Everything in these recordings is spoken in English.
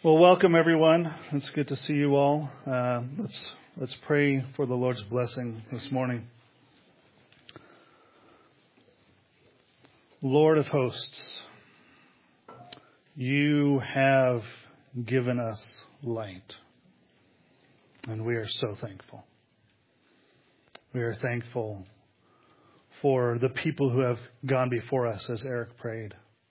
Well, welcome everyone. It's good to see you all. Let's pray for the Lord's blessing this morning. Lord of hosts, you have given us light, and we are so thankful. We are thankful for the people who have gone before us, as Eric prayed.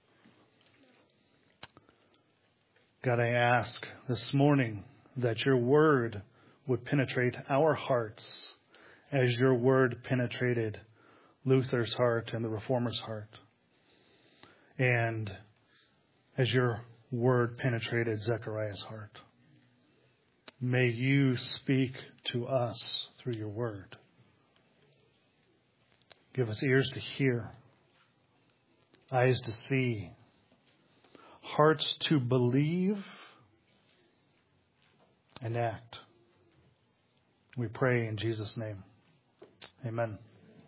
God, I ask this morning that your word would penetrate our hearts as your word penetrated Luther's heart and the Reformer's heart, and as your word penetrated Zechariah's heart. May you speak to us through your word. Give us ears to hear, eyes to see, hearts to believe and act. We pray in Jesus' name. Amen.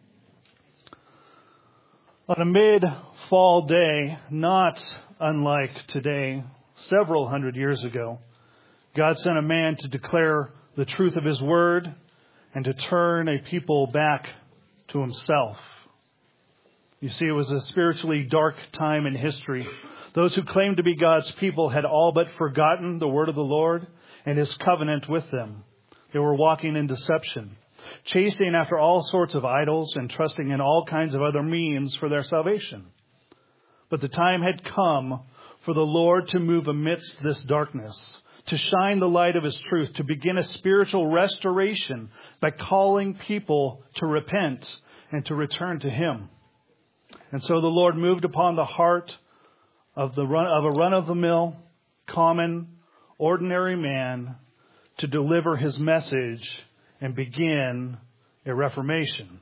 On a mid-fall day, not unlike today, several hundred years ago, God sent a man to declare the truth of his word and to turn a people back to himself. You see, it was a spiritually dark time in history. Those who claimed to be God's people had all but forgotten the word of the Lord and his covenant with them. They were walking in deception, chasing after all sorts of idols and trusting in all kinds of other means for their salvation. But the time had come for the Lord to move amidst this darkness, to shine the light of his truth, to begin a spiritual restoration by calling people to repent and to return to him. And so the Lord moved upon the heart of a run-of-the-mill, common, ordinary man to deliver his message and begin a reformation.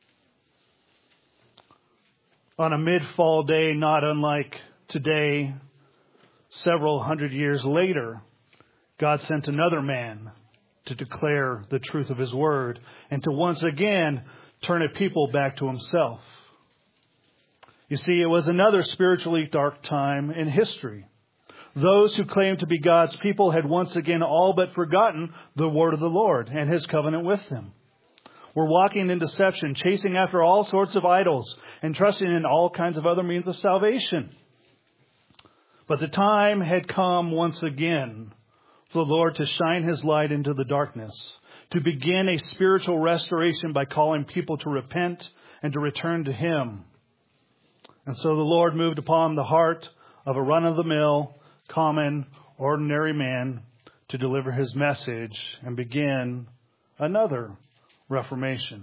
On a mid-fall day, not unlike today, several hundred years later, God sent another man to declare the truth of his word and to once again turn a people back to himself. You see, it was another spiritually dark time in history. Those who claimed to be God's people had once again all but forgotten the word of the Lord and his covenant with them. Were walking in deception, chasing after all sorts of idols and trusting in all kinds of other means of salvation. But the time had come once again for the Lord to shine his light into the darkness, to begin a spiritual restoration by calling people to repent and to return to him. And so the Lord moved upon the heart of a run-of-the-mill, common, ordinary man to deliver his message and begin another reformation.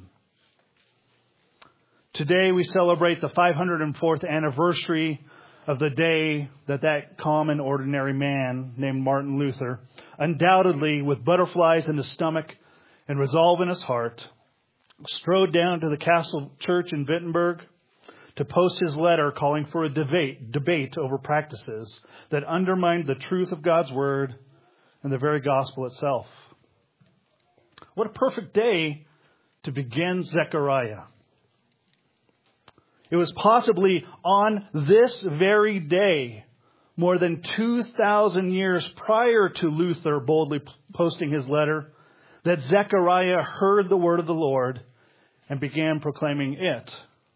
Today we celebrate the 504th anniversary of the day that common, ordinary man named Martin Luther, undoubtedly with butterflies in his stomach and resolve in his heart, strode down to the Castle Church in Wittenberg to post his letter calling for a debate over practices that undermined the truth of God's word and the very gospel itself. What a perfect day to begin Zechariah. It was possibly on this very day, more than 2,000 years prior to Luther boldly posting his letter, that Zechariah heard the word of the Lord and began proclaiming it.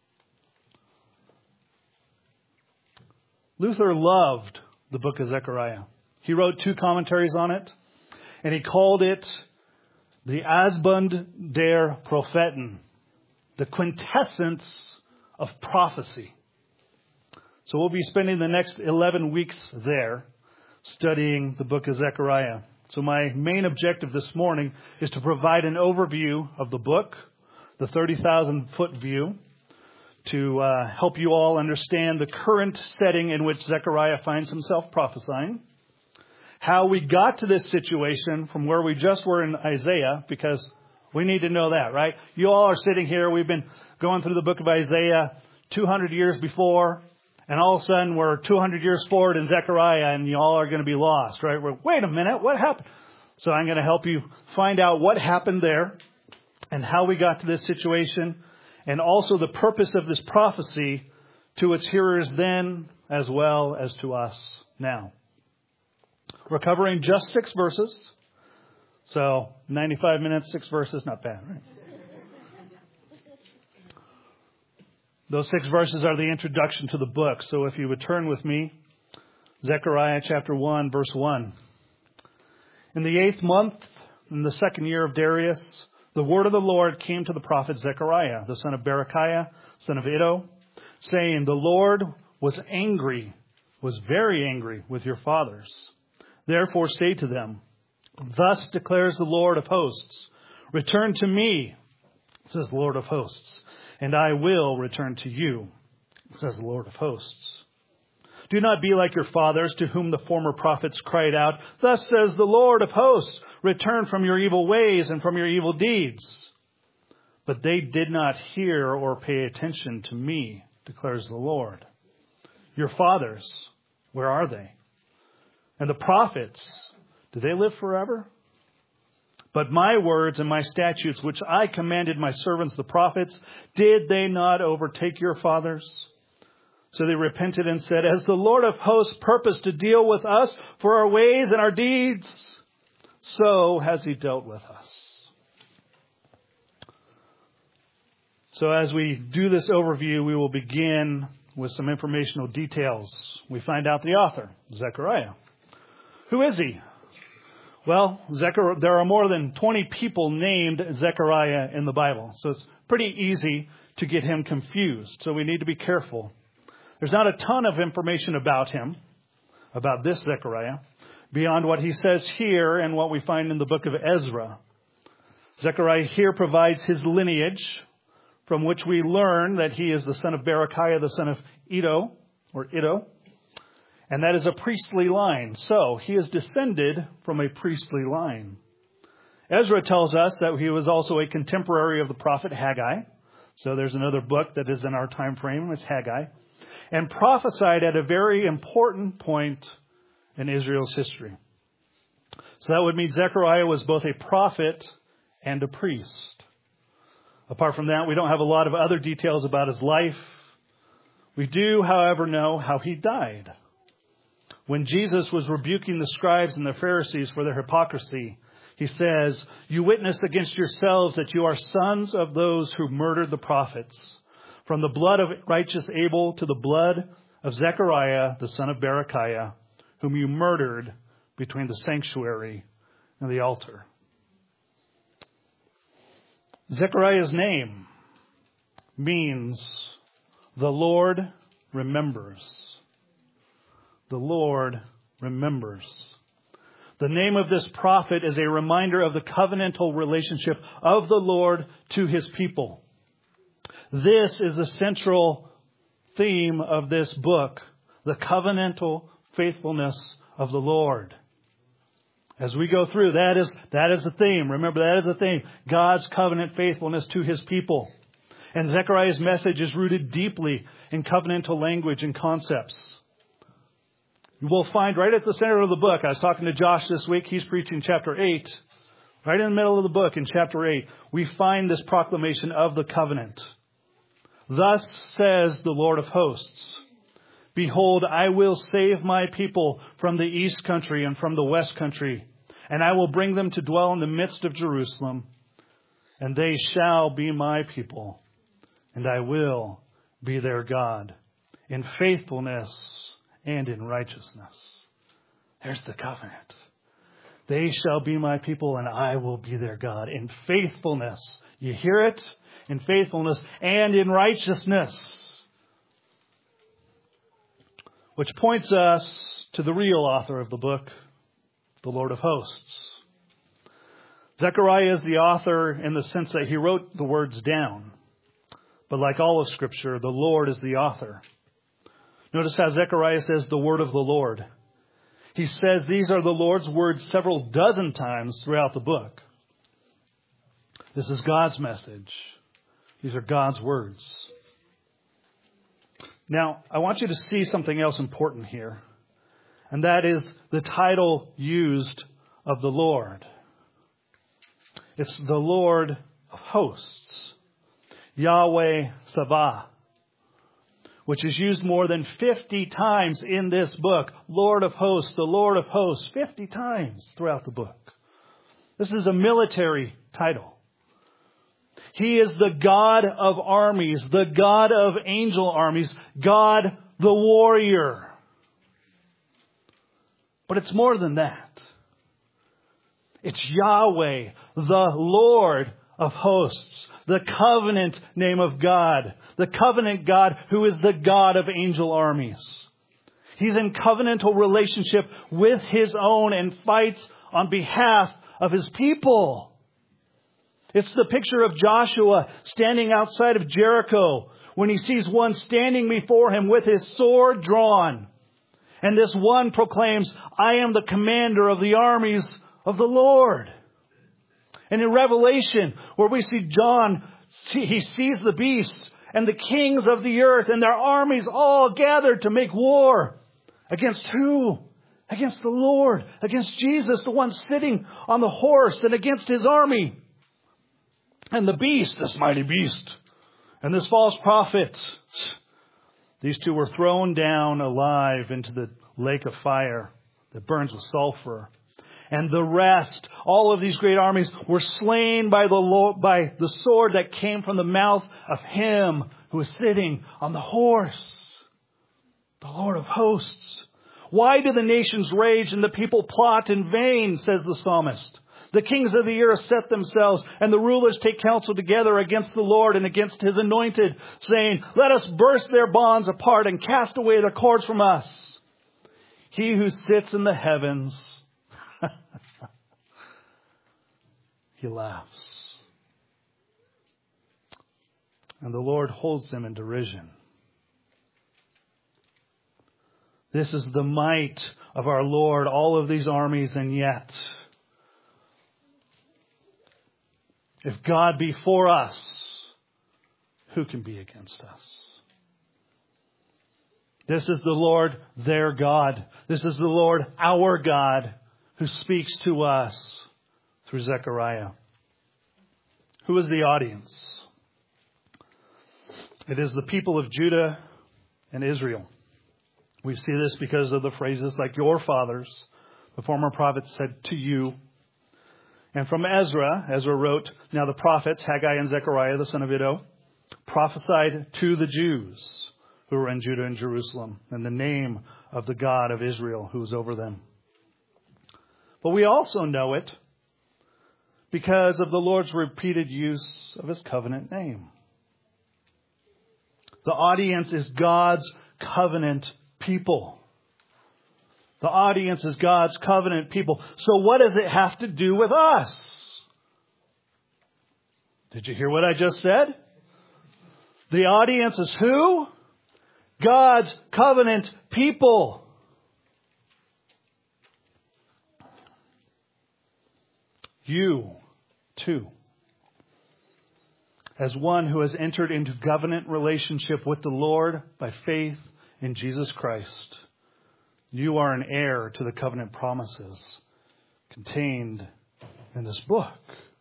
Luther loved the book of Zechariah. He wrote 2 commentaries on it, and he called it the Ausbund der Propheten, the quintessence of prophecy. So we'll be spending the next 11 weeks there studying the book of Zechariah. So my main objective this morning is to provide an overview of the book, the 30,000-foot view, to help you all understand the current setting in which Zechariah finds himself prophesying, how we got to this situation from where we just were in Isaiah, because we need to know that, right? You all are sitting here. We've been going through the book of Isaiah 200 years before, and all of a sudden we're 200 years forward in Zechariah, and you all are going to be lost, right? Wait a minute, what happened? So I'm going to help you find out what happened there and how we got to this situation, and also the purpose of this prophecy to its hearers then as well as to us now. We're covering just 6 verses. So 95 minutes, 6 verses, not bad, right? Those 6 verses are the introduction to the book. So if you would turn with me, Zechariah chapter 1, verse 1. In the 8th month, in the 2nd year of Darius, the word of the Lord came to the prophet Zechariah, the son of Berechiah, son of Iddo, saying, the Lord was angry, was very angry with your fathers. Therefore say to them, thus declares the Lord of hosts, return to me, says the Lord of hosts, and I will return to you, says the Lord of hosts. Do not be like your fathers, to whom the former prophets cried out, thus says the Lord of hosts, return from your evil ways and from your evil deeds. But they did not hear or pay attention to me, declares the Lord. Your fathers, where are they? And the prophets, do they live forever? But my words and my statutes, which I commanded my servants the prophets, did they not overtake your fathers? So they repented and said, as the Lord of hosts purposed to deal with us for our ways and our deeds, so has he dealt with us. So as we do this overview, we will begin with some informational details. We find out the author, Zechariah. Who is he? Well, there are more than 20 people named Zechariah in the Bible, so it's pretty easy to get him confused. So we need to be careful. There's not a ton of information about him, about this Zechariah, beyond what he says here and what we find in the book of Ezra. Zechariah here provides his lineage, from which we learn that he is the son of Berechiah, the son of Iddo, and that is a priestly line. So he is descended from a priestly line. Ezra tells us that he was also a contemporary of the prophet Haggai. So there's another book that is in our time frame. It's Haggai. And prophesied at a very important point in Israel's history. So that would mean Zechariah was both a prophet and a priest. Apart from that, we don't have a lot of other details about his life. We do, however, know how he died. When Jesus was rebuking the scribes and the Pharisees for their hypocrisy, he says, you witness against yourselves that you are sons of those who murdered the prophets. From the blood of righteous Abel to the blood of Zechariah, the son of Berechiah, whom you murdered between the sanctuary and the altar. Zechariah's name means the Lord remembers. The Lord remembers. The name of this prophet is a reminder of the covenantal relationship of the Lord to his people. This is the central theme of this book, the covenantal faithfulness of the Lord. As we go through, that is the theme. Remember, that is the theme. God's covenant faithfulness to his people. And Zechariah's message is rooted deeply in covenantal language and concepts. You will find right at the center of the book, I was talking to Josh this week, he's preaching chapter 8. Right in the middle of the book in chapter 8, we find this proclamation of the covenant. Thus says the Lord of hosts, behold, I will save my people from the east country and from the west country, and I will bring them to dwell in the midst of Jerusalem, and they shall be my people, and I will be their God, in faithfulness and in righteousness. There's the covenant. They shall be my people, and I will be their God, in faithfulness. You hear it? In faithfulness and in righteousness. Which points us to the real author of the book, the Lord of hosts. Zechariah is the author in the sense that he wrote the words down. But like all of Scripture, the Lord is the author. Notice how Zechariah says the word of the Lord. He says these are the Lord's words several dozen times throughout the book. This is God's message. These are God's words. Now, I want you to see something else important here. And that is the title used of the Lord. It's the Lord of hosts. Yahweh Sabaoth. which is used more than 50 times in this book. Lord of hosts, the Lord of hosts, 50 times throughout the book. This is a military title. He is the God of armies, the God of angel armies, God the warrior. But it's more than that. It's Yahweh, the Lord of hosts, the covenant name of God, the covenant God who is the God of angel armies. He's in covenantal relationship with His own and fights on behalf of His people. It's the picture of Joshua standing outside of Jericho when he sees one standing before him with his sword drawn. And this one proclaims, I am the commander of the armies of the Lord. And in Revelation, where we see John, he sees the beast and the kings of the earth and their armies all gathered to make war. Against who? Against the Lord. Against Jesus, the one sitting on the horse, and against His army. And the beast, this mighty beast, and this false prophet. These two were thrown down alive into the lake of fire that burns with sulfur. And the rest, all of these great armies, were slain by the sword that came from the mouth of Him who was sitting on the horse, the Lord of hosts. Why do the nations rage and the people plot in vain, says the psalmist. The kings of the earth set themselves, and the rulers take counsel together against the Lord and against His anointed, saying, let us burst their bonds apart and cast away their cords from us. He who sits in the heavens, He laughs. And the Lord holds them in derision. This is the might of our Lord, all of these armies, and yet, if God be for us, who can be against us? This is the Lord, their God. This is the Lord, our God, who speaks to us through Zechariah. Who is the audience? It is the people of Judah and Israel. We see this because of the phrases like your fathers, the former prophets said to you. And from Ezra wrote, now the prophets, Haggai and Zechariah, the son of Iddo, prophesied to the Jews who were in Judah and Jerusalem, in the name of the God of Israel who was over them. But we also know it because of the Lord's repeated use of His covenant name. The audience is God's covenant people. The audience is God's covenant people. So what does it have to do with us? Did you hear what I just said? The audience is who? God's covenant people. You, too, as one who has entered into covenant relationship with the Lord by faith in Jesus Christ, you are an heir to the covenant promises contained in this book.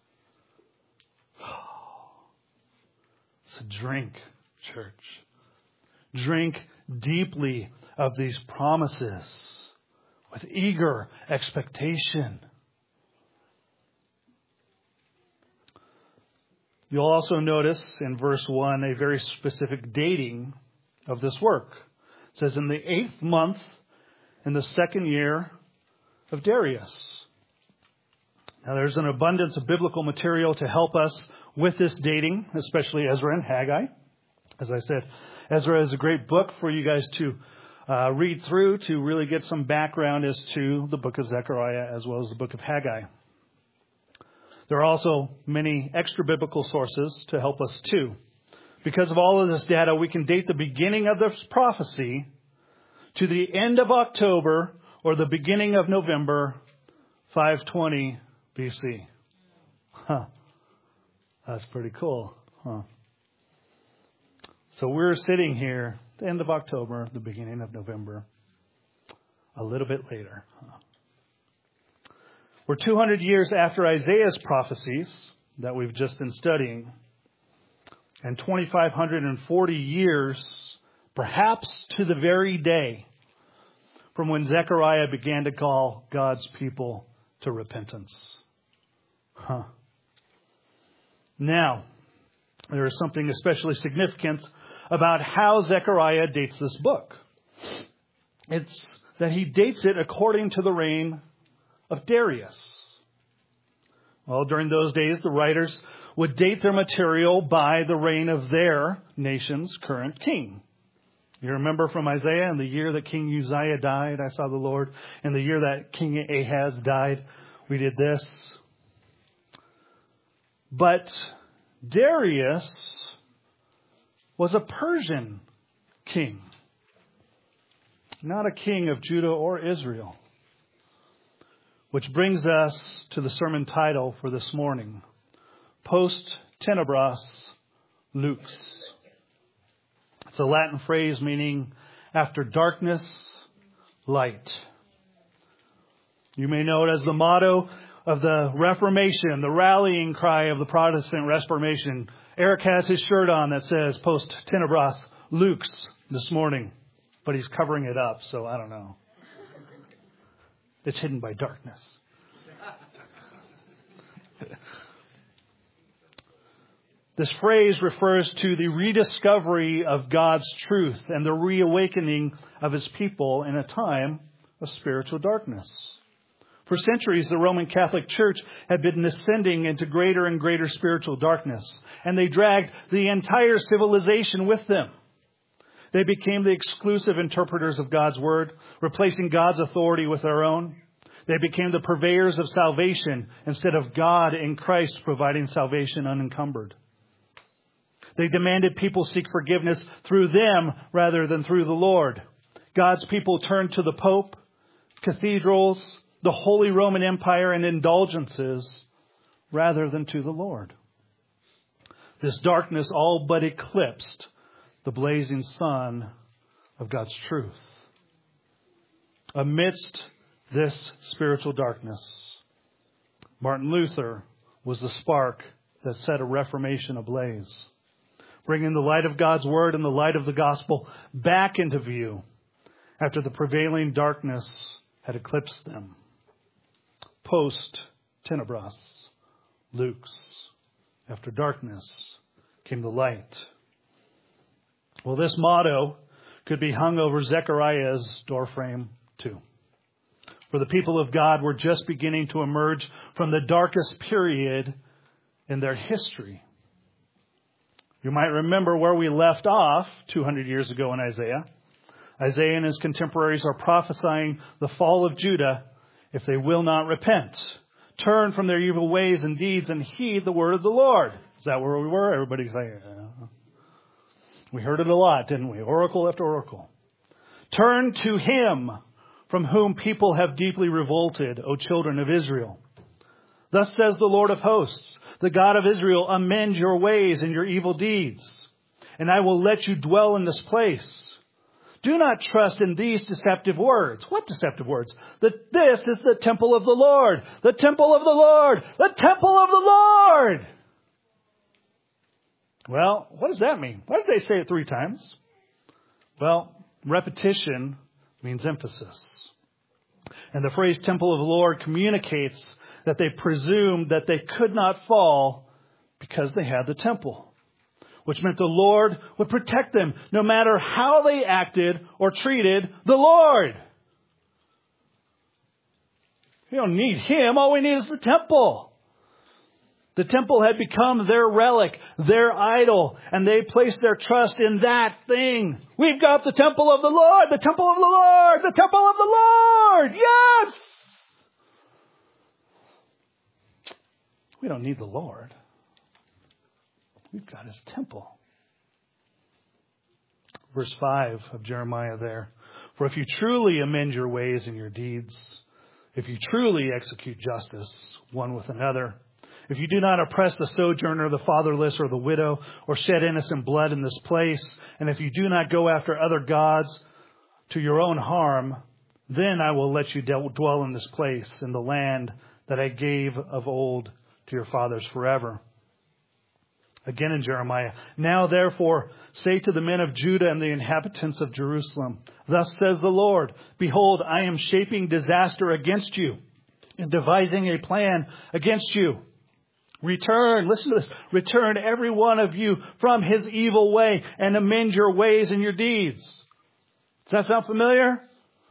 So drink, church. Drink deeply of these promises with eager expectation. You'll also notice in verse 1 a very specific dating of this work. It says, in the 8th month, in the 2nd year of Darius. Now there's an abundance of biblical material to help us with this dating, especially Ezra and Haggai. As I said, Ezra is a great book for you guys to read through to really get some background as to the book of Zechariah as well as the book of Haggai. There are also many extra biblical sources to help us too. Because of all of this data, we can date the beginning of this prophecy to the end of October or the beginning of November, 520 BC. Huh. That's pretty cool. Huh. So we're sitting here, the end of October, the beginning of November, a little bit later. Huh. We're 200 years after Isaiah's prophecies that we've just been studying, and 2,540 years perhaps to the very day from when Zechariah began to call God's people to repentance. Now, there is something especially significant about how Zechariah dates this book. It's that he dates it according to the reign of Darius. Well, during those days, the writers would date their material by the reign of their nation's current king. You remember from Isaiah, in the year that King Uzziah died, I saw the Lord. In the year that King Ahaz died, we did this. But Darius was a Persian king, not a king of Judah or Israel. Which brings us to the sermon title for this morning, Post Tenebras Lux. It's a Latin phrase meaning after darkness, light. You may know it as the motto of the Reformation, the rallying cry of the Protestant Reformation. Eric has his shirt on that says Post Tenebras Lux this morning, but he's covering it up, so I don't know. It's hidden by darkness. This phrase refers to the rediscovery of God's truth and the reawakening of His people in a time of spiritual darkness. For centuries, the Roman Catholic Church had been ascending into greater and greater spiritual darkness, and they dragged the entire civilization with them. They became the exclusive interpreters of God's Word, replacing God's authority with their own. They became the purveyors of salvation instead of God in Christ providing salvation unencumbered. They demanded people seek forgiveness through them rather than through the Lord. God's people turned to the Pope, cathedrals, the Holy Roman Empire, and indulgences rather than to the Lord. This darkness all but eclipsed the blazing sun of God's truth. Amidst this spiritual darkness, Martin Luther was the spark that set a Reformation ablaze, bringing the light of God's Word and the light of the gospel back into view after the prevailing darkness had eclipsed them. Post Tenebras Lux. After darkness came the light. Well, this motto could be hung over Zechariah's doorframe too. For the people of God were just beginning to emerge from the darkest period in their history. You might remember where we left off 200 years ago in Isaiah. Isaiah and his contemporaries are prophesying the fall of Judah if they will not repent, turn from their evil ways and deeds, and heed the word of the Lord. Is that where we were? Everybody's saying, we heard it a lot, didn't we? Oracle after oracle. Turn to Him from whom people have deeply revolted, O children of Israel. Thus says the Lord of hosts, the God of Israel, amend your ways and your evil deeds, and I will let you dwell in this place. Do not trust in these deceptive words. What deceptive words? That this is the temple of the Lord. The temple of the Lord. The temple of the Lord. Well, what does that mean? Why did they say it 3 times? Well, repetition means emphasis. And the phrase temple of the Lord communicates that they presumed that they could not fall because they had the temple, which meant the Lord would protect them no matter how they acted or treated the Lord. We don't need Him. All we need is the temple. The temple had become their relic, their idol, and they placed their trust in that thing. We've got the temple of the Lord, the temple of the Lord, the temple of the Lord. Yes! We don't need the Lord. We've got His temple. Verse 5 of Jeremiah there. For if you truly amend your ways and your deeds, if you truly execute justice one with another, if you do not oppress the sojourner, the fatherless, or the widow, or shed innocent blood in this place, and if you do not go after other gods to your own harm, then I will let you dwell in this place, in the land that I gave of old to your fathers forever. Again in Jeremiah, now therefore say to the men of Judah and the inhabitants of Jerusalem, thus says the Lord, behold, I am shaping disaster against you and devising a plan against you. Return, listen to this, return every one of you from his evil way and amend your ways and your deeds. Does that sound familiar?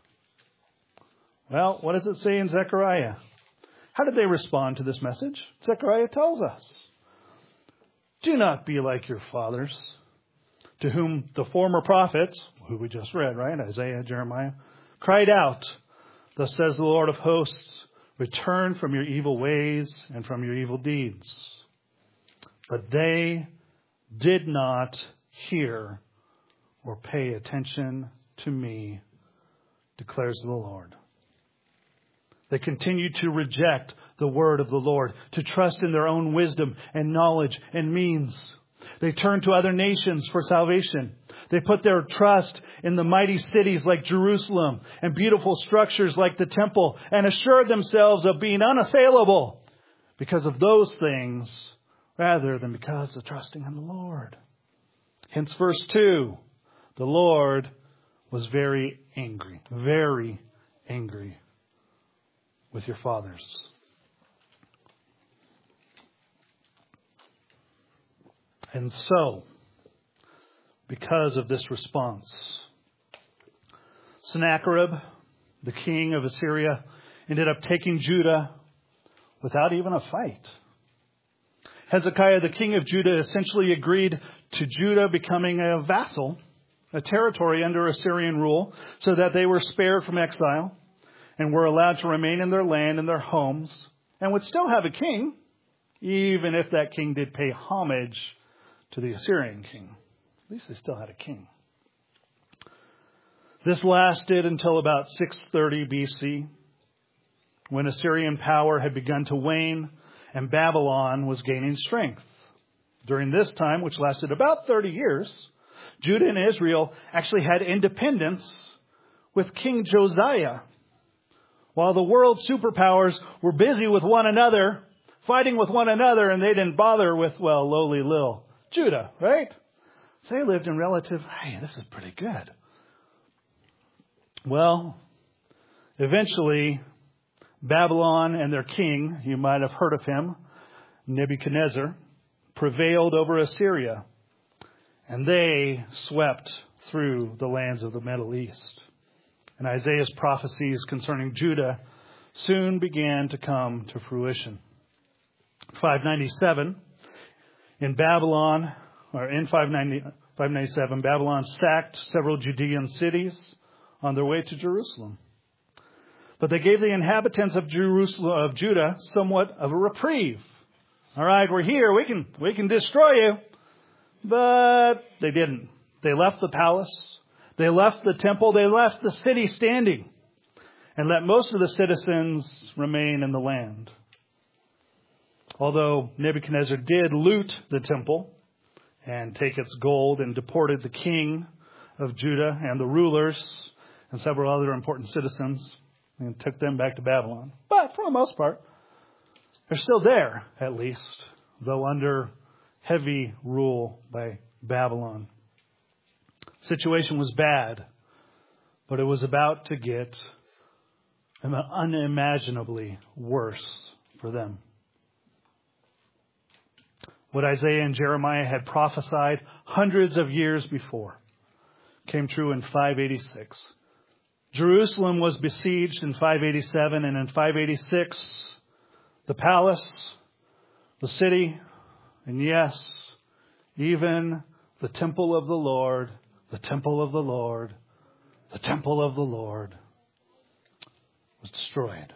Well, what does it say in Zechariah? How did they respond to this message? Zechariah tells us. Do not be like your fathers, to whom the former prophets, who we just read, right? Isaiah, Jeremiah, cried out, thus says the Lord of hosts, return from your evil ways and from your evil deeds. But they did not hear or pay attention to me, declares the Lord. They continued to reject the word of the Lord, to trust in their own wisdom and knowledge and means. They turned to other nations for salvation. They put their trust in the mighty cities like Jerusalem and beautiful structures like the temple and assured themselves of being unassailable because of those things rather than because of trusting in the Lord. Hence verse 2, the Lord was very angry with your fathers. And so, because of this response, Sennacherib, the king of Assyria, ended up taking Judah without even a fight. Hezekiah, the king of Judah, essentially agreed to Judah becoming a vassal, a territory under Assyrian rule, so that they were spared from exile and were allowed to remain in their land and their homes and would still have a king, even if that king did pay homage to the Assyrian king. At least they still had a king. This lasted until about 630 BC, when Assyrian power had begun to wane and Babylon was gaining strength. During this time, which lasted about 30 years, Judah and Israel actually had independence with King Josiah, while the world superpowers were busy with one another, fighting with one another, and they didn't bother with, well, lowly little Judah, right? So they lived in relative, hey, this is pretty good. Well, eventually, Babylon and their king, you might have heard of him, Nebuchadnezzar, prevailed over Assyria, and they swept through the lands of the Middle East. And Isaiah's prophecies concerning Judah soon began to come to fruition. 597, in 597, Babylon sacked several Judean cities on their way to Jerusalem. But they gave the inhabitants of Judah somewhat of a reprieve. All right, we're here. We can destroy you. But they didn't. They left the palace. They left the temple. They left the city standing and let most of the citizens remain in the land. Although Nebuchadnezzar did loot the temple and take its gold and deported the king of Judah and the rulers and several other important citizens and took them back to Babylon. But for the most part, they're still there, at least, though under heavy rule by Babylon. Situation was bad, but it was about to get unimaginably worse for them. What Isaiah and Jeremiah had prophesied hundreds of years before came true in 586. Jerusalem was besieged in 587, and in 586, the palace, the city, and yes, even the temple of the Lord, the temple of the Lord, the temple of the Lord was destroyed.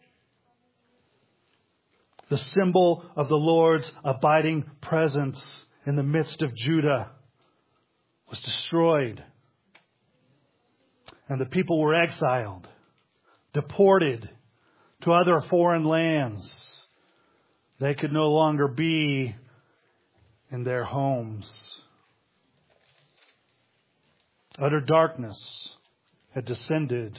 The symbol of the Lord's abiding presence in the midst of Judah was destroyed. And the people were exiled, deported to other foreign lands. They could no longer be in their homes. Utter darkness had descended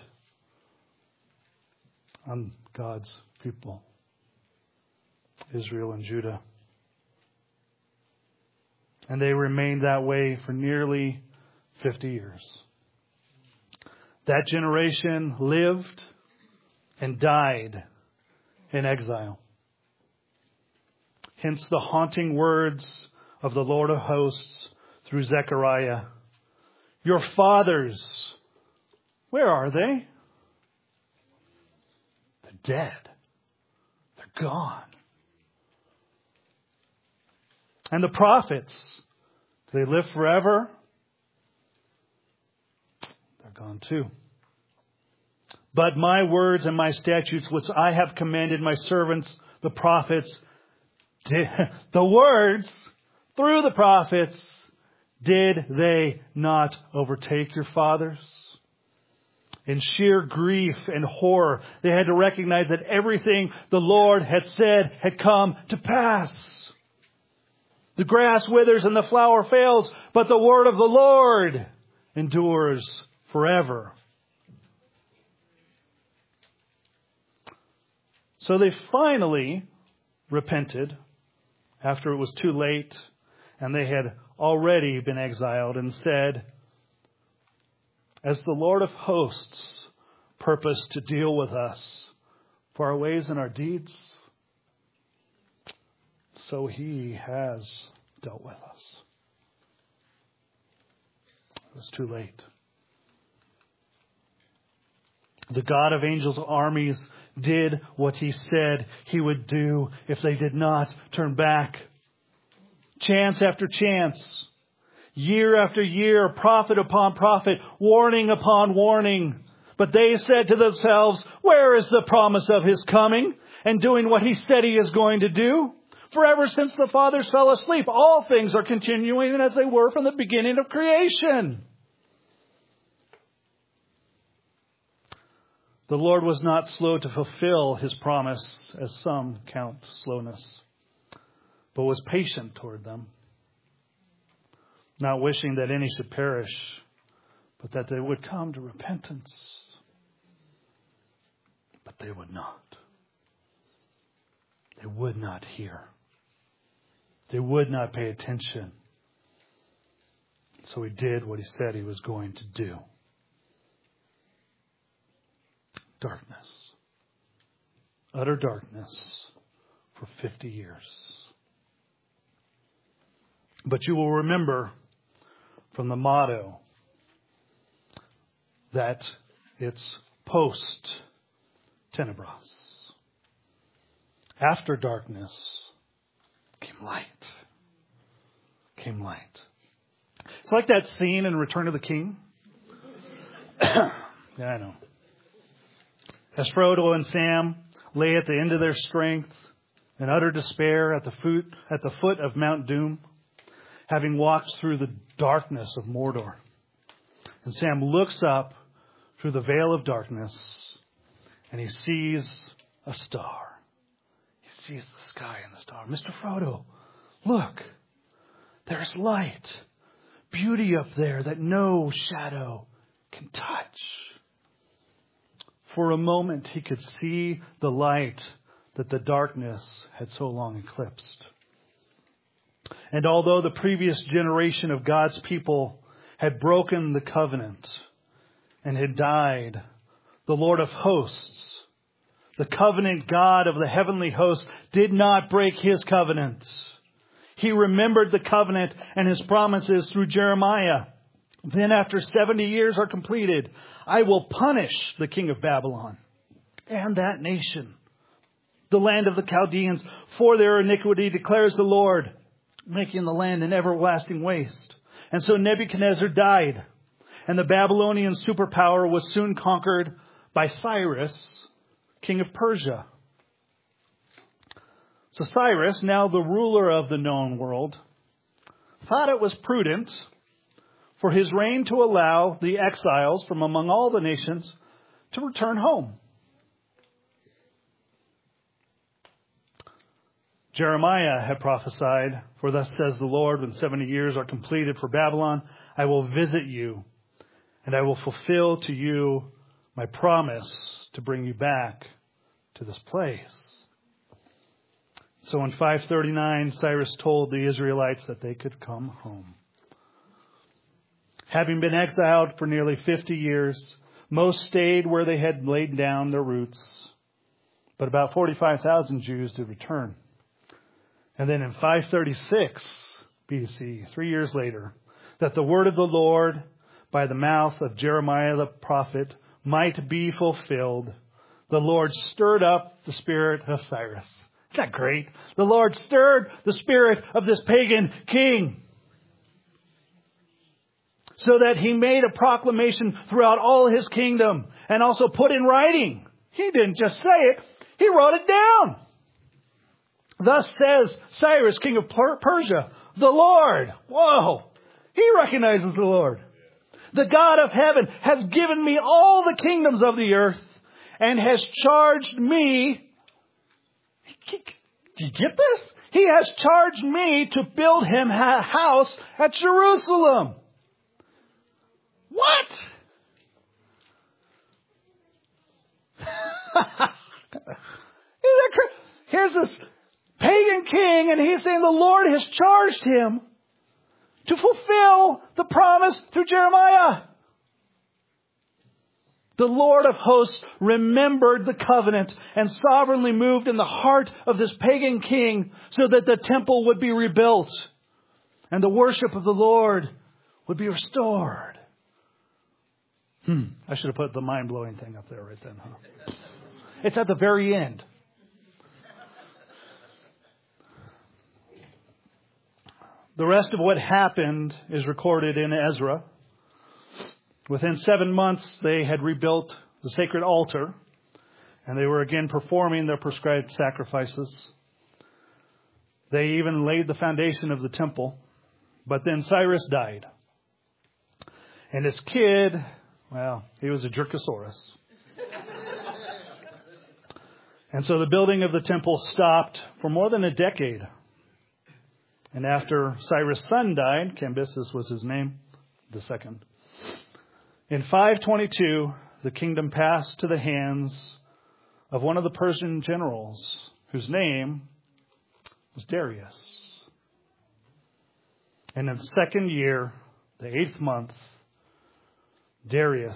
on God's people, Israel and Judah. And they remained that way for nearly 50 years. That generation lived and died in exile. Hence the haunting words of the Lord of hosts through Zechariah. Your fathers, where are they? They're dead. They're gone. And the prophets, do they live forever? They're gone too. But my words and my statutes, which I have commanded my servants, the prophets, the words through the prophets, did they not overtake your fathers? In sheer grief and horror, they had to recognize that everything the Lord had said had come to pass. The grass withers and the flower fails, but the word of the Lord endures forever. So they finally repented after it was too late and they had already been exiled, and said, as the Lord of hosts purposed to deal with us for our ways and our deeds, so He has dealt with us. It was too late. The God of angels' armies did what He said He would do if they did not turn back. Chance after chance, year after year, prophet upon prophet, warning upon warning. But they said to themselves, where is the promise of His coming and doing what He said He is going to do? For ever since the fathers fell asleep, all things are continuing as they were from the beginning of creation. The Lord was not slow to fulfill His promise, as some count slowness, but was patient toward them, not wishing that any should perish, but that they would come to repentance. But they would not. They would not hear. They would not pay attention. So He did what He said He was going to do. Darkness. Utter darkness for 50 years. But you will remember from the motto that it's post tenebras. After darkness came light. Came light. It's like that scene in Return of the King. Yeah, I know. As Frodo and Sam lay at the end of their strength in utter despair at the foot of Mount Doom, having walked through the darkness of Mordor. And Sam looks up through the veil of darkness and he sees a star. He sees the sky and the star. Mr. Frodo, look, there's light, beauty up there that no shadow can touch. For a moment, he could see the light that the darkness had so long eclipsed. And although the previous generation of God's people had broken the covenant and had died, the Lord of hosts, the covenant God of the heavenly hosts, did not break His covenant. He remembered the covenant and His promises through Jeremiah. Then after 70 years are completed, I will punish the king of Babylon and that nation, the land of the Chaldeans, for their iniquity, declares the Lord, making the land an everlasting waste. And so Nebuchadnezzar died, and the Babylonian superpower was soon conquered by Cyrus, king of Persia. So Cyrus, now the ruler of the known world, thought it was prudent for his reign to allow the exiles from among all the nations to return home. Jeremiah had prophesied, for thus says the Lord, when 70 years are completed for Babylon, I will visit you, and I will fulfill to you my promise to bring you back to this place. So in 539, Cyrus told the Israelites that they could come home. Having been exiled for nearly 50 years, most stayed where they had laid down their roots. But about 45,000 Jews did return. And then in 536 BC, 3 years later, that the word of the Lord by the mouth of Jeremiah the prophet might be fulfilled, the Lord stirred up the spirit of Cyrus. Isn't that great? The Lord stirred the spirit of this pagan king, so that he made a proclamation throughout all his kingdom and also put in writing. He didn't just say it, he wrote it down. Thus says Cyrus, king of Persia, the Lord. Whoa! He recognizes the Lord. The God of heaven has given me all the kingdoms of the earth and has charged me. Did you get this? He has charged me to build him a house at Jerusalem. What? Here's this pagan king, and he's saying the Lord has charged him to fulfill the promise through Jeremiah. The Lord of hosts remembered the covenant and sovereignly moved in the heart of this pagan king so that the temple would be rebuilt and the worship of the Lord would be restored. I should have put the mind-blowing thing up there right then, huh? It's at the very end. The rest of what happened is recorded in Ezra. Within 7 months, they had rebuilt the sacred altar, and they were again performing their prescribed sacrifices. They even laid the foundation of the temple. But then Cyrus died. And his kid, well, he was a Jerkosaurus. And so the building of the temple stopped for more than a decade. And after Cyrus' son died, Cambyses was his name, the second. In 522, the kingdom passed to the hands of one of the Persian generals, whose name was Darius. And in the second year, the 8th month, Darius,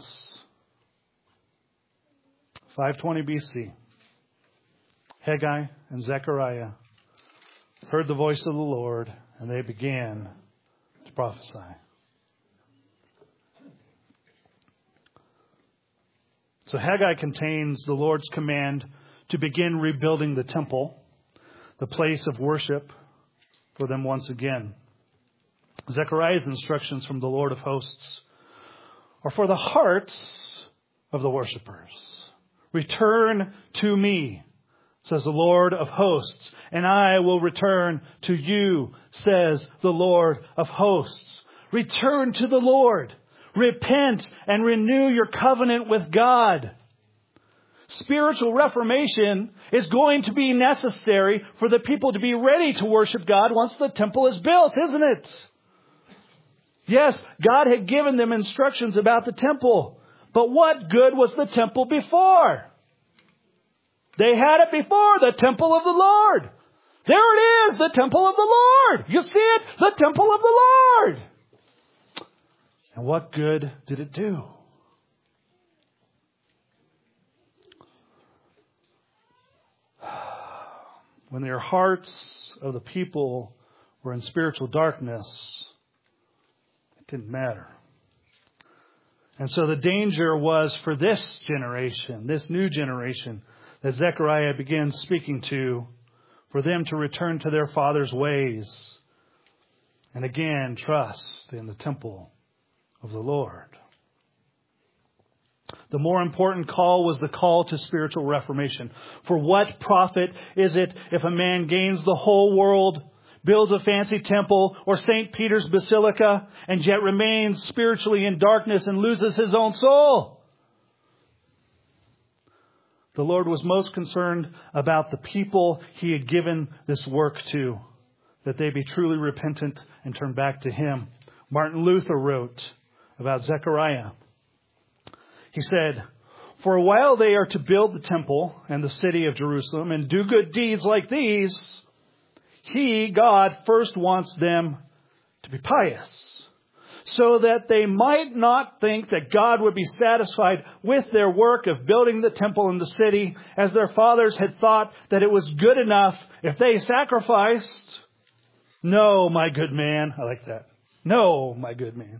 520 BC, Haggai and Zechariah heard the voice of the Lord, and they began to prophesy. So Haggai contains the Lord's command to begin rebuilding the temple, the place of worship for them once again. Zechariah's instructions from the Lord of hosts are for the hearts of the worshipers. Return to me, says the Lord of hosts, and I will return to you, says the Lord of hosts. Return to the Lord. Repent and renew your covenant with God. Spiritual reformation is going to be necessary for the people to be ready to worship God once the temple is built, isn't it? Yes, God had given them instructions about the temple. But what good was the temple before? They had it before, the temple of the Lord. There it is, the temple of the Lord. You see it? The temple of the Lord. And what good did it do? When their hearts of the people were in spiritual darkness, it didn't matter. And so the danger was for this generation, this new generation that Zechariah begins speaking to, for them to return to their father's ways and again trust in the temple of the Lord. The more important call was the call to spiritual reformation. For what profit is it if a man gains the whole world, builds a fancy temple or St. Peter's Basilica, and yet remains spiritually in darkness and loses his own soul? The Lord was most concerned about the people He had given this work to, that they be truly repentant and turn back to Him. Martin Luther wrote about Zechariah. He said, "For a while they are to build the temple and the city of Jerusalem and do good deeds like these, God, first wants them to be pious, so that they might not think that God would be satisfied with their work of building the temple and the city, as their fathers had thought that it was good enough if they sacrificed. No, my good man. I like that. No, my good man.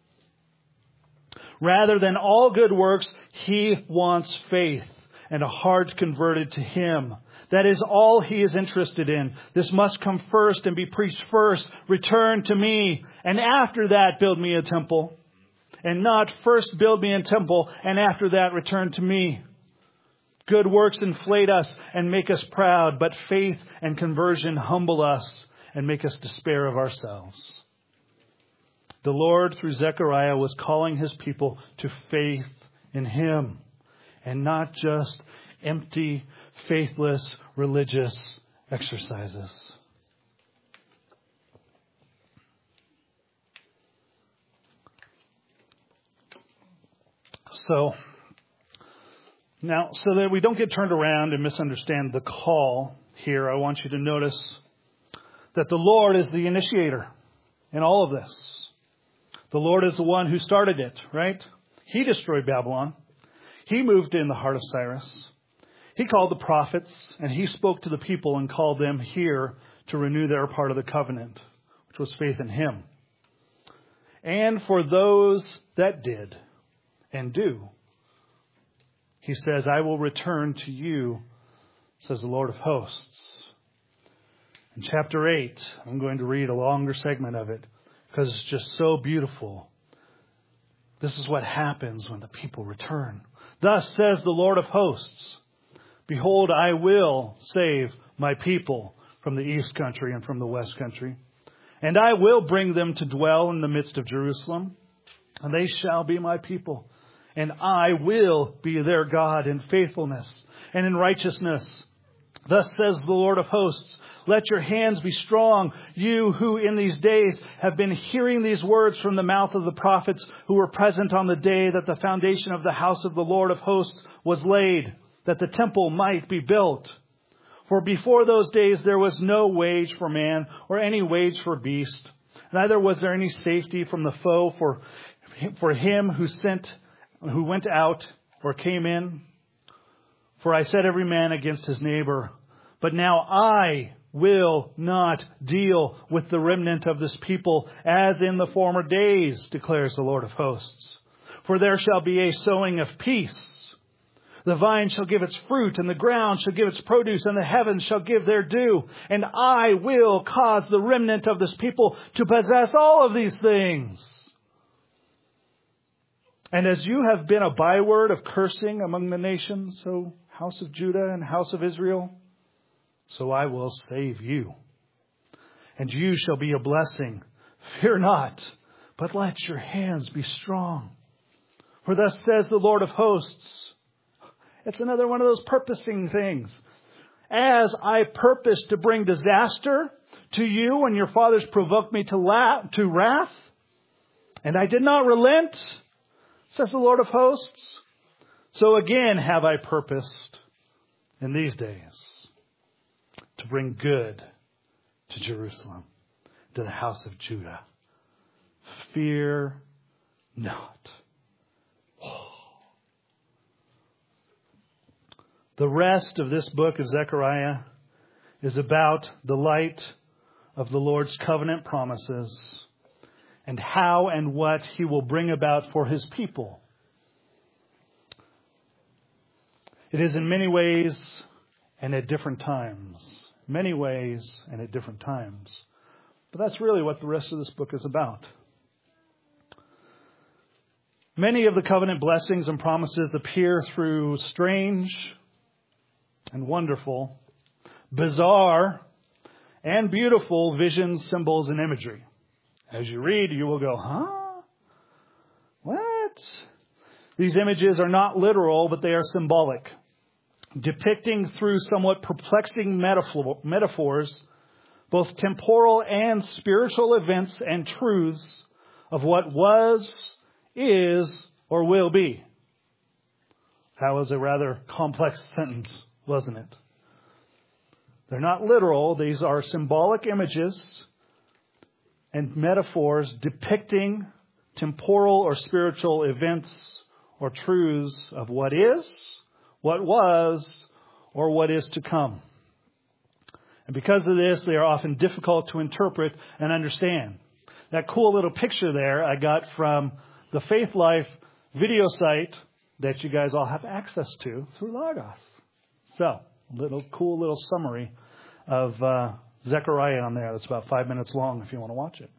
Rather than all good works, He wants faith and a heart converted to Him. That is all He is interested in. This must come first and be preached first. Return to me, and after that build me a temple. And not first build me a temple, and after that return to me. Good works inflate us and make us proud, but faith and conversion humble us and make us despair of ourselves. The Lord, through Zechariah, was calling His people to faith in Him, and not just empty, faithless, religious exercises. So that we don't get turned around and misunderstand the call here, I want you to notice that the Lord is the initiator in all of this. The Lord is the one who started it, right? He destroyed Babylon. He moved in the heart of Cyrus. He called the prophets, and He spoke to the people and called them here to renew their part of the covenant, which was faith in Him. And for those that did and do, He says, I will return to you, says the Lord of hosts. In chapter 8, I'm going to read a longer segment of it because it's just so beautiful. This is what happens when the people return. Thus says the Lord of hosts, behold, I will save my people from the east country and from the west country, and I will bring them to dwell in the midst of Jerusalem, and they shall be my people, and I will be their God in faithfulness and in righteousness. Thus says the Lord of hosts, let your hands be strong, you who in these days have been hearing these words from the mouth of the prophets who were present on the day that the foundation of the house of the Lord of hosts was laid, that the temple might be built. For before those days there was no wage for man or any wage for beast. Neither was there any safety from the foe for him who went out or came in. For I set every man against his neighbor. But now I will not deal with the remnant of this people as in the former days, declares the Lord of hosts. For there shall be a sowing of peace. The vine shall give its fruit, and the ground shall give its produce, and the heavens shall give their due. And I will cause the remnant of this people to possess all of these things. And as you have been a byword of cursing among the nations, O house of Judah and house of Israel, so I will save you. And you shall be a blessing. Fear not, but let your hands be strong. For thus says the Lord of hosts. It's another one of those purposing things. As I purposed to bring disaster to you when your fathers provoked me to wrath, and I did not relent, says the Lord of hosts, so again have I purposed in these days to bring good to Jerusalem, to the house of Judah. Fear not. The rest of this book of Zechariah is about the light of the Lord's covenant promises and how and what He will bring about for His people. It is in many ways and at different times. Many ways and at different times. But that's really what the rest of this book is about. Many of the covenant blessings and promises appear through strange and wonderful, bizarre, and beautiful visions, symbols, and imagery. As you read, you will go, huh? What? These images are not literal, but they are symbolic, depicting through somewhat perplexing metaphors both temporal and spiritual events and truths of what was, is, or will be. That was a rather complex sentence, wasn't it? They're not literal. These are symbolic images and metaphors depicting temporal or spiritual events or truths of what is, what was, or what is to come. And because of this, they are often difficult to interpret and understand. That cool little picture there I got from the Faith Life video site that you guys all have access to through Logos. So, cool little summary of Zechariah on there. That's about 5 minutes long if you want to watch it.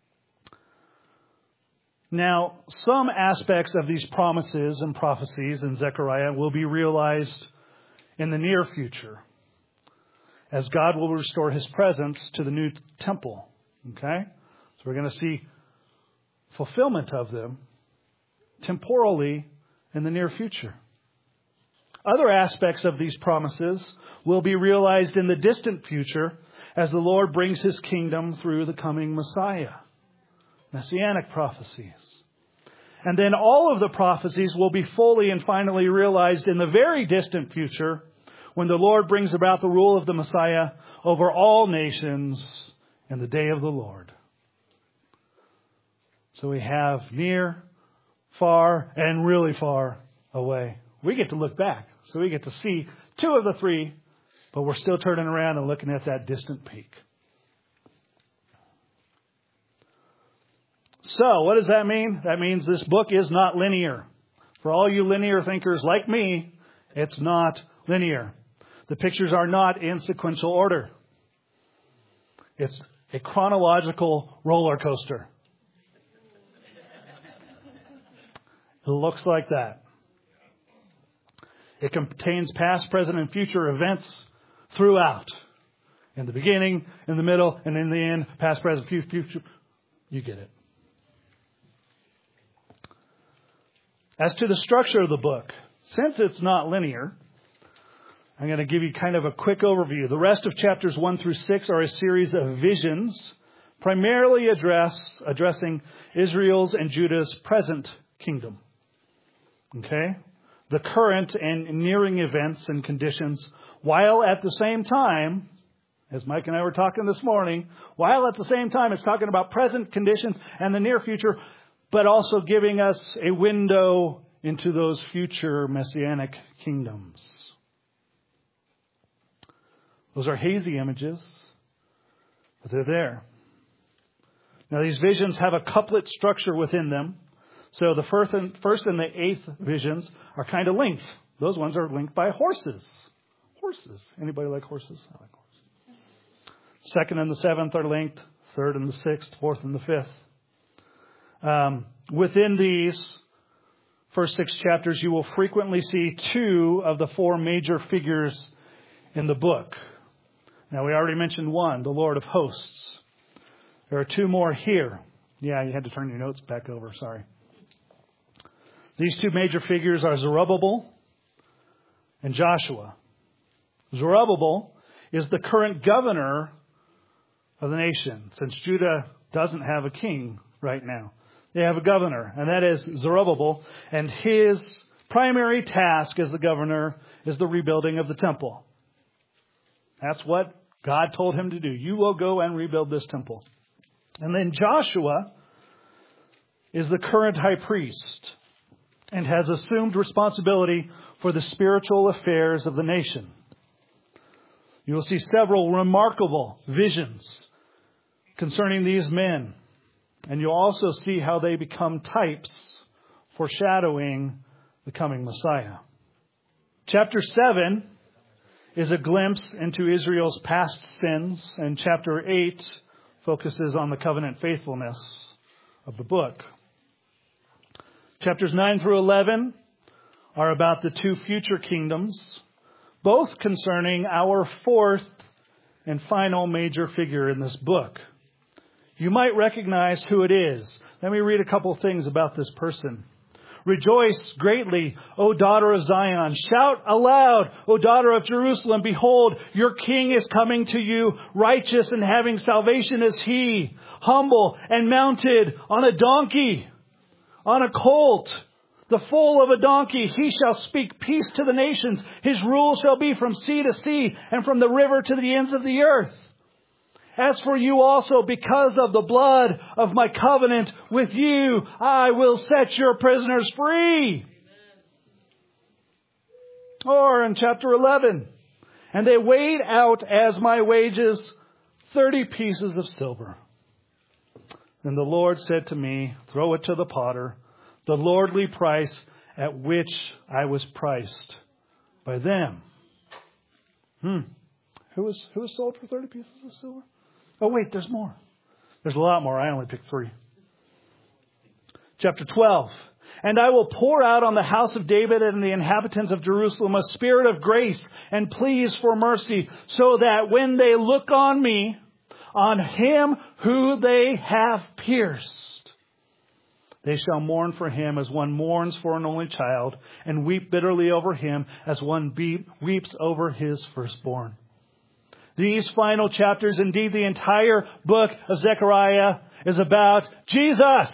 Now, some aspects of these promises and prophecies in Zechariah will be realized in the near future, as God will restore His presence to the new temple. Okay? So we're going to see fulfillment of them temporally in the near future. Other aspects of these promises will be realized in the distant future as the Lord brings His kingdom through the coming Messiah. Messianic prophecies. And then all of the prophecies will be fully and finally realized in the very distant future when the Lord brings about the rule of the Messiah over all nations in the day of the Lord. So we have near, far, and really far away. We get to look back. So we get to see two of the three, but we're still turning around and looking at that distant peak. So what does that mean? That means this book is not linear. For all you linear thinkers like me, it's not linear. The pictures are not in sequential order. It's a chronological roller coaster. It looks like that. It contains past, present, and future events throughout. In the beginning, in the middle, and in the end, past, present, future. You get it. As to the structure of the book, since it's not linear, I'm going to give you kind of a quick overview. The rest of chapters 1 through 6 are a series of visions, primarily addressing Israel's and Judah's present kingdom. Okay? The current and nearing events and conditions, while at the same time, as Mike and I were talking this morning, while at the same time it's talking about present conditions and the near future, but also giving us a window into those future messianic kingdoms. Those are hazy images, but they're there. Now, these visions have a couplet structure within them. So the first and the eighth visions are kind of linked. Those ones are linked by horses. Horses. Anybody like horses? I like horses. Second and the seventh are linked. Third and the sixth. Fourth and the fifth. Within these first 6 chapters, you will frequently see 2 of the 4 major figures in the book. Now, we already mentioned one, the Lord of Hosts. There are 2 more here. Yeah, you had to turn your notes back over. Sorry. These 2 major figures are Zerubbabel and Joshua. Zerubbabel is the current governor of the nation, since Judah doesn't have a king right now. They have a governor, and that is Zerubbabel, and his primary task as the governor is the rebuilding of the temple. That's what God told him to do. You will go and rebuild this temple. And then Joshua is the current high priest and has assumed responsibility for the spiritual affairs of the nation. You will see several remarkable visions concerning these men. And you'll also see how they become types foreshadowing the coming Messiah. Chapter 7 is a glimpse into Israel's past sins, and chapter 8 focuses on the covenant faithfulness of the book. Chapters 9 through 11 are about the 2 future kingdoms, both concerning our 4th and final major figure in this book. You might recognize who it is. Let me read a couple things about this person. Rejoice greatly, O daughter of Zion. Shout aloud, O daughter of Jerusalem. Behold, your king is coming to you. Righteous and having salvation is he. Humble and mounted on a donkey, on a colt, The foal of a donkey, he shall speak peace to the nations. His rule shall be from sea to sea and from the river to the ends of the earth. As for you also, because of the blood of my covenant with you, I will set your prisoners free. Or in chapter 11, and they weighed out as my wages 30 pieces of silver. Then the Lord said to me, throw it to the potter, the lordly price at which I was priced by them. Who was sold for 30 pieces of silver? Oh wait, there's more. There's a lot more. I only picked 3. Chapter 12. And I will pour out on the house of David and the inhabitants of Jerusalem a spirit of grace and pleas for mercy, so that when they look on me, on him who they have pierced, they shall mourn for him as one mourns for an only child, and weep bitterly over him as one weeps over his firstborn. These final chapters, indeed the entire book of Zechariah, is about Jesus,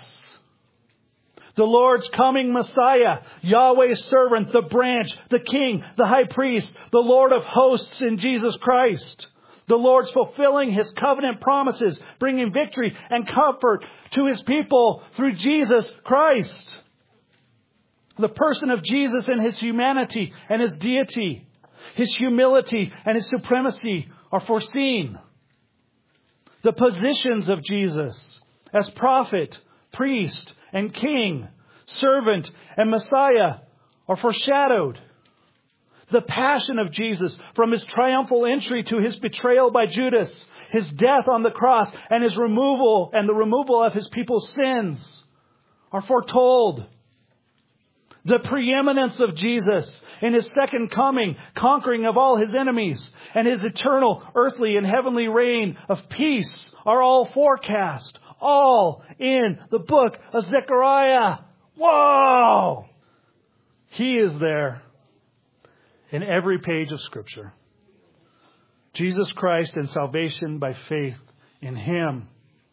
the Lord's coming Messiah, Yahweh's servant, the branch, the king, the high priest, the Lord of hosts in Jesus Christ. The Lord's fulfilling his covenant promises, bringing victory and comfort to his people through Jesus Christ. The person of Jesus in his humanity and his deity, his humility and his supremacy are foreseen. The positions of Jesus as prophet, priest, and king, servant, and Messiah are foreshadowed. The passion of Jesus, from his triumphal entry to his betrayal by Judas, his death on the cross, and his removal and the removal of his people's sins, are foretold. The preeminence of Jesus in his second coming, conquering of all his enemies, and his eternal earthly and heavenly reign of peace are all forecast. All in the book of Zechariah. Whoa! He is there in every page of Scripture. Jesus Christ and salvation by faith in him.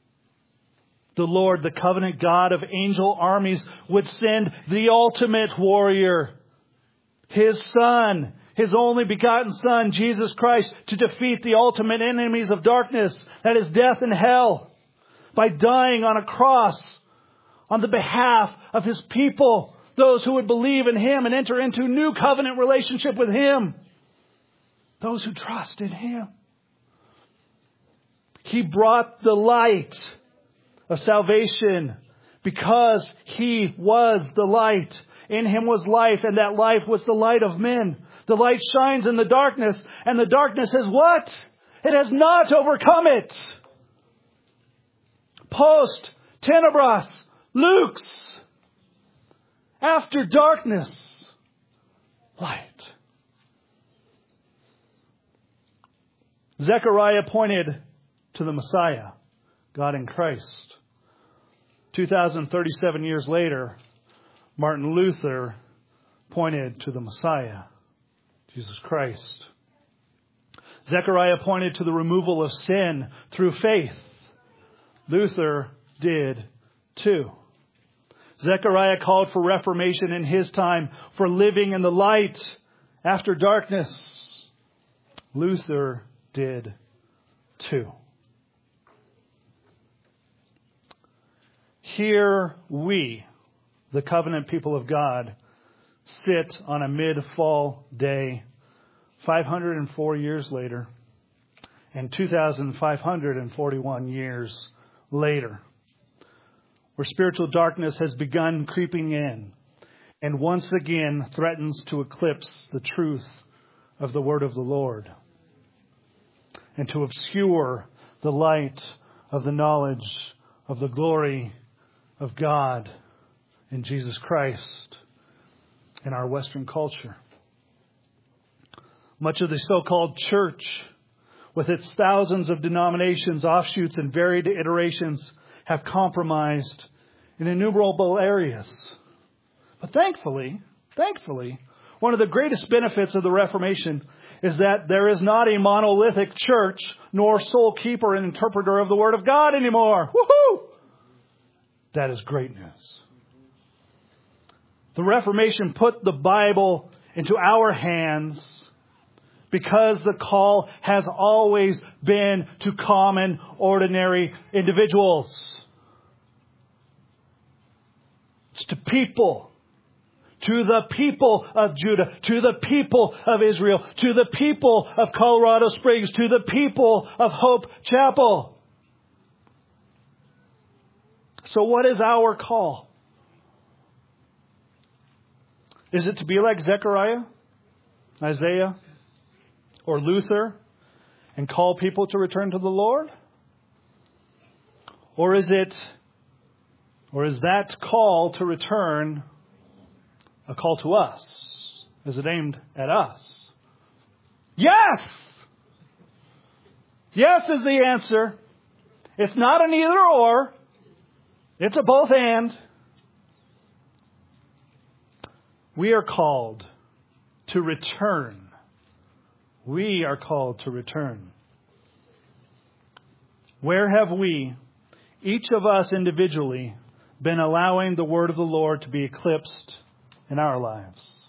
The Lord, the covenant God of angel armies, would send the ultimate warrior, his Son, his only begotten Son, Jesus Christ, to defeat the ultimate enemies of darkness, that is death and hell, by dying on a cross on the behalf of his people, those who would believe in him and enter into new covenant relationship with him, those who trust in him. He brought the light of salvation because he was the light. In him was life, and that life was the light of men. The light shines in the darkness, and the darkness has what? It has not overcome it. Post tenebras lux. After darkness, light. Zechariah pointed to the Messiah, God in Christ. 2,037 years later, Martin Luther pointed to the Messiah, Jesus Christ. Zechariah pointed to the removal of sin through faith. Luther did too. Zechariah called for reformation in his time, for living in the light after darkness. Luther did too. Here we, the covenant people of God, sit on a mid-fall day, 504 years later, and 2,541 years later, where spiritual darkness has begun creeping in and once again threatens to eclipse the truth of the word of the Lord and to obscure the light of the knowledge of the glory of God in Jesus Christ in our Western culture. Much of the so-called church, with its thousands of denominations, offshoots, and varied iterations, have compromised in innumerable areas. But thankfully, one of the greatest benefits of the Reformation is that there is not a monolithic church nor sole keeper and interpreter of the Word of God anymore. Woohoo! That is great news. The Reformation put the Bible into our hands because the call has always been to common, ordinary individuals. It's to people. To the people of Judah. To the people of Israel. To the people of Colorado Springs. To the people of Hope Chapel. So what is our call? Is it to be like Zechariah, Isaiah, or Luther and call people to return to the Lord? Or is that call to return a call to us? Is it aimed at us? Yes! Yes is the answer. It's not an either or. It's a both and. We are called to return. We are called to return. Where have we, each of us individually, been allowing the word of the Lord to be eclipsed in our lives?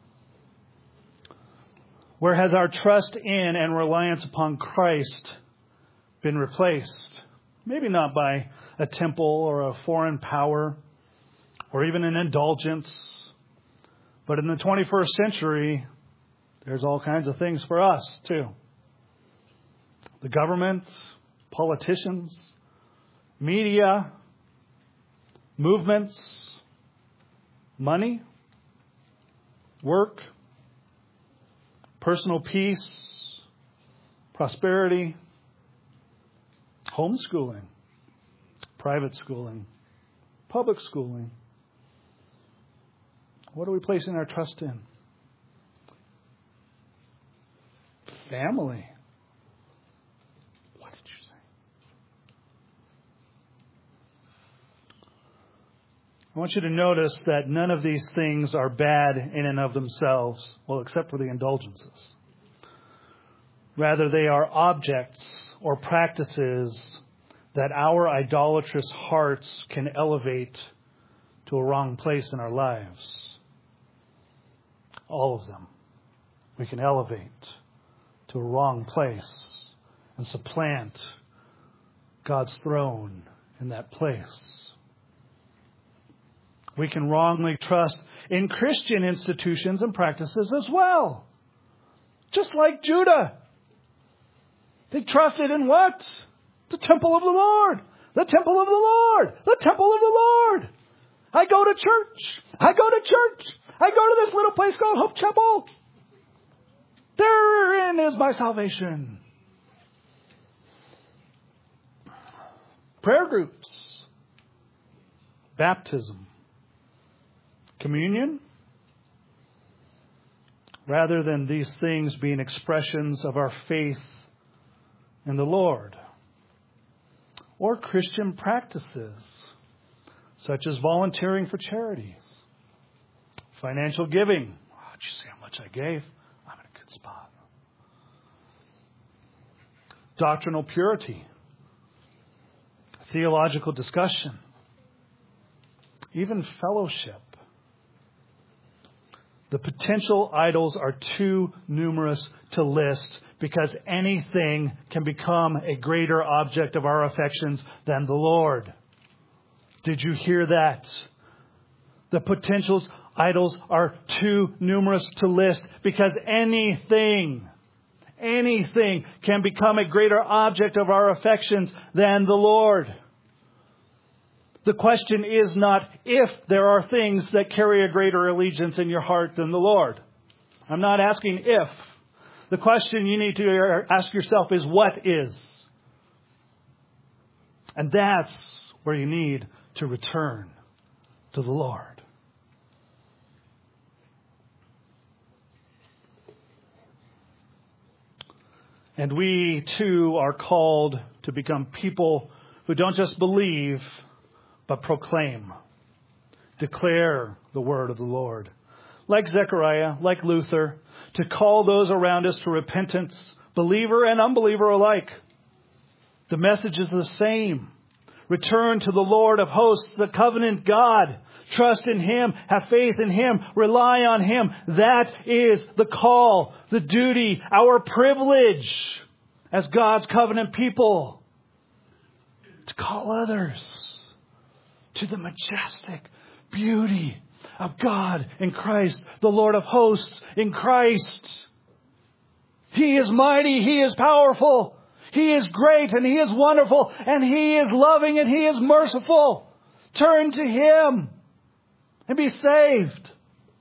Where has our trust in and reliance upon Christ been replaced? Maybe not by a temple or a foreign power or even an indulgence. But in the 21st century, there's all kinds of things for us too. The government, politicians, media, movements, money, work, personal peace, prosperity, homeschooling, private schooling, public schooling. What are we placing our trust in? Family. What did you say? I want you to notice that none of these things are bad in and of themselves, well, except for the indulgences. Rather, they are objects or practices that our idolatrous hearts can elevate to a wrong place in our lives. All of them we can elevate to a wrong place and supplant God's throne in that place. We can wrongly trust in Christian institutions and practices as well. Just like Judah. They trusted in what? The temple of the Lord. The temple of the Lord. The temple of the Lord. I go to church. I go to church. I go to this little place called Hope Chapel. Therein is my salvation. Prayer groups. Baptism. Communion. Rather than these things being expressions of our faith in the Lord. Or Christian practices, such as volunteering for charities, financial giving. Oh, did you see how much I gave? I'm in a good spot. Doctrinal purity, theological discussion, even fellowship. The potential idols are too numerous to list because anything can become a greater object of our affections than the Lord. Did you hear that? The potential idols are too numerous to list because anything can become a greater object of our affections than the Lord. The question is not if there are things that carry a greater allegiance in your heart than the Lord. I'm not asking if. The question you need to ask yourself is what is. And that's where you need to return to the Lord. And we too are called to become people who don't just believe, but proclaim, declare the word of the Lord. Like Zechariah, like Luther, to call those around us to repentance, believer and unbeliever alike. The message is the same. Return to the Lord of hosts, the covenant God. Trust in Him. Have faith in Him. Rely on Him. That is the call, the duty, our privilege as God's covenant people. To call others to the majestic beauty of God in Christ, the Lord of hosts in Christ. He is mighty. He is powerful. He is great and He is wonderful and He is loving and He is merciful. Turn to Him and be saved.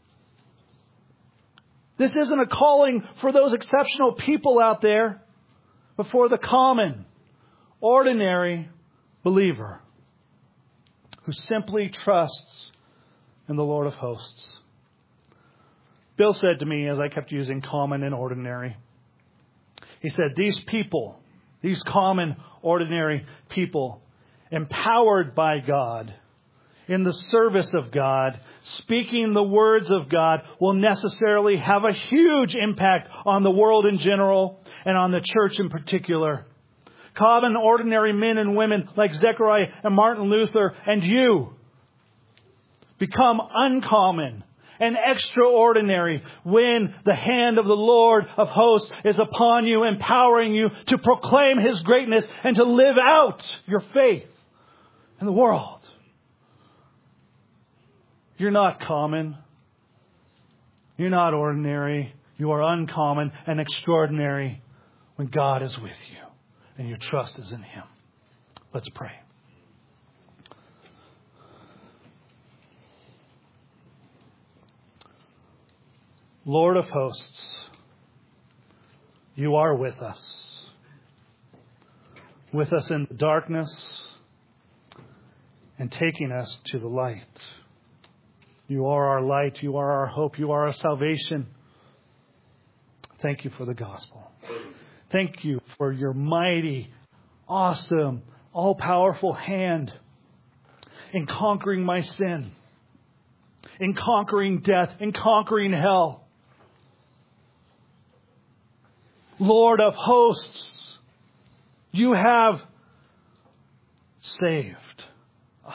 This isn't a calling for those exceptional people out there, but for the common, ordinary believer who simply trusts in the Lord of hosts. Bill said to me as I kept using common and ordinary, he said, these people, these common, ordinary people, empowered by God, in the service of God, speaking the words of God, will necessarily have a huge impact on the world in general and on the church in particular. Common, ordinary men and women like Zechariah and Martin Luther and you become uncommon and extraordinary when the hand of the Lord of hosts is upon you, empowering you to proclaim His greatness and to live out your faith in the world. You're not common. You're not ordinary. You are uncommon and extraordinary when God is with you and your trust is in Him. Let's pray. Lord of hosts, You are with us in the darkness and taking us to the light. You are our light. You are our hope. You are our salvation. Thank You for the gospel. Thank You for Your mighty, awesome, all-powerful hand in conquering my sin, in conquering death, in conquering hell. Lord of hosts, You have saved us.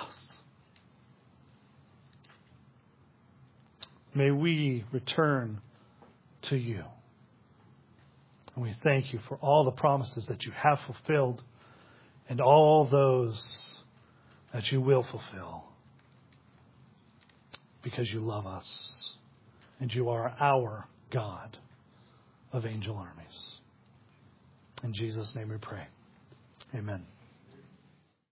May we return to You. And we thank You for all the promises that You have fulfilled and all those that You will fulfill, because You love us and You are our God of angel armies. In Jesus' name we pray. Amen.